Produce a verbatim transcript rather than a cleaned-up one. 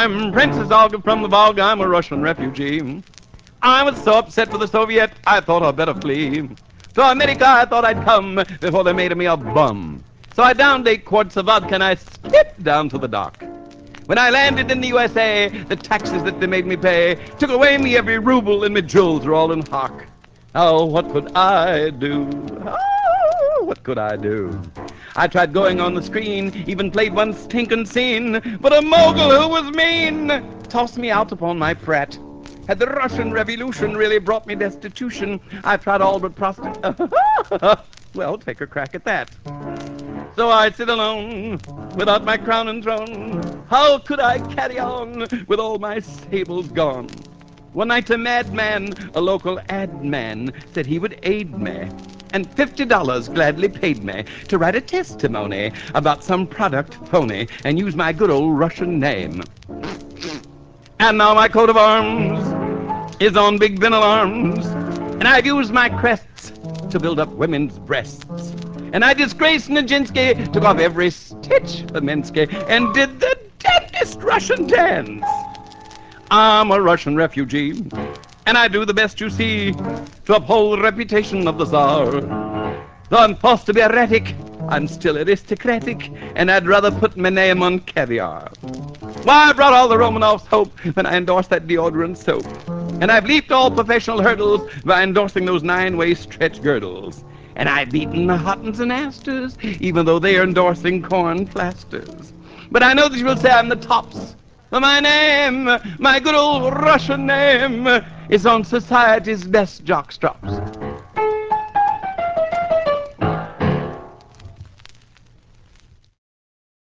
I'm Princess Olga from the Volga. I'm a Russian refugee. I was so upset with the Soviet, I thought I'd better flee. To America I thought I'd come before they made of me a bum. So I downed eight quarts of vodka and I skipped down to the dock. When I landed in the U S A, the taxes that they made me pay took away me every ruble and my jewels are all in hock. Oh, what could I do? Oh, what could I do? I tried going on the screen, even played one stinking scene, but a mogul who was mean tossed me out upon my frat. Had the Russian Revolution really brought me destitution, I've tried all but prostitution. Well, take a crack at that. So I sit alone, without my crown and throne. How could I carry on with all my sables gone? One night a madman, a local ad man, said he would aid me, and fifty dollars gladly paid me to write a testimony about some product phony and use my good old Russian name. And now my coat of arms is on big vinyl arms, and I've used my crests to build up women's breasts. And I disgraced Nijinsky, took off every stitch of Minsky, and did the deadliest Russian dance. I'm a Russian refugee, and I do the best you see to uphold the reputation of the Tsar. Though I'm forced to be erratic, I'm still aristocratic, and I'd rather put my name on caviar. Why, I brought all the Romanovs hope when I endorsed that deodorant soap. And I've leaped all professional hurdles by endorsing those nine-way stretch girdles. And I've beaten the Hottens and Astors, even though they are endorsing corn plasters. But I know that you will say I'm the tops. But my name, my good old Russian name, is on society's best jockstraps.